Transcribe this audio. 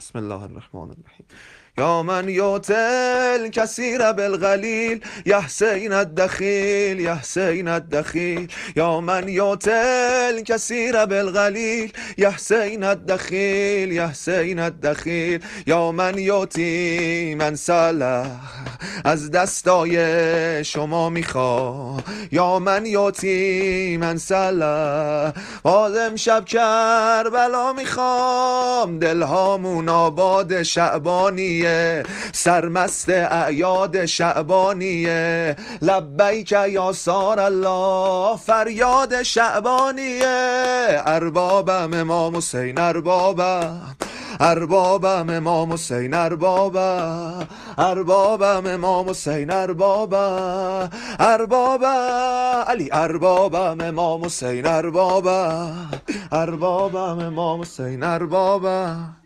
بسم الله الرحمن الرحیم. یا من یؤتی الکثیر بالقلیل یا حسین الدخیل یا حسین الدخیل. یا من یؤتی الکثیر بالقلیل یا حسین الدخیل یا حسین الدخیل. یا من یؤتی من ساله از دستای شما میخوام. یا من یؤتی من ساله باز امشب کربلا میخوام. دلهامون آباد شعبانیه، سرمست اعیاد شعبانیه. لبیک یا سار الله فریاد شعبانیه. اربابم امام حسین اربابم، اربابم امام حسین اربابم، اربابم امام حسین اربابم، اربابم علی اربابم امام حسین اربابم، اربابم امام حسین اربابم.